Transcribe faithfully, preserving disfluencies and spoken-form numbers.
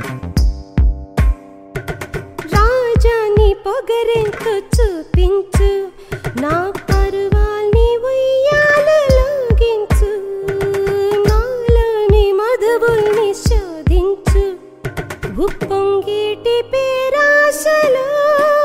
రాజాని పొగరెంతో చూపించు, నా పరువాల్ని ఉయ్యాలలోగించు, నాలోని మధువుల్ని శోధించు, ఉప్పొంగేటి పేరాశలో